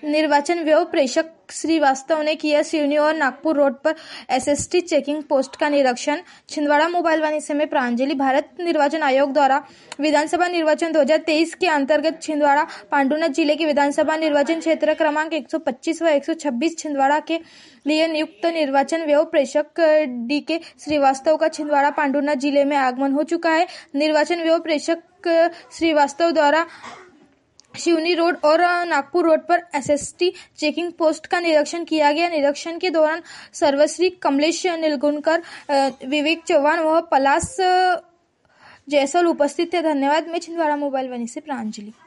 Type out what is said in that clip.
निर्वाचन व्यय प्रेक्षक श्रीवास्तव ने किया सिवनी और नागपुर रोड पर एसएसटी चेकिंग पोस्ट का निरीक्षण। छिंदवाड़ा मोबाइल वाणी से मैं प्रांजलि। भारत निर्वाचन आयोग द्वारा विधानसभा निर्वाचन 2023 के अंतर्गत छिंदवाड़ा पांडुनाथ जिले के विधानसभा निर्वाचन क्षेत्र क्रमांक 125 व 126 छिंदवाड़ा के लिए नियुक्त निर्वाचन व्यय प्रेक्षक डीके श्रीवास्तव का छिंदवाड़ा पांडुनाथ जिले में आगमन हो चुका है। निर्वाचन व्यय प्रेक्षक श्रीवास्तव द्वारा सिवनी रोड और नागपुर रोड पर एसएसटी चेकिंग पोस्ट का निरीक्षण किया गया। निरीक्षण के दौरान सर्वश्री कमलेश नीलगुणकर, विवेक चौहान व पलाश जयसवाल उपस्थित थे। धन्यवाद। मैं छिंदवाड़ा मोबाइल वाणी से प्रांजलि।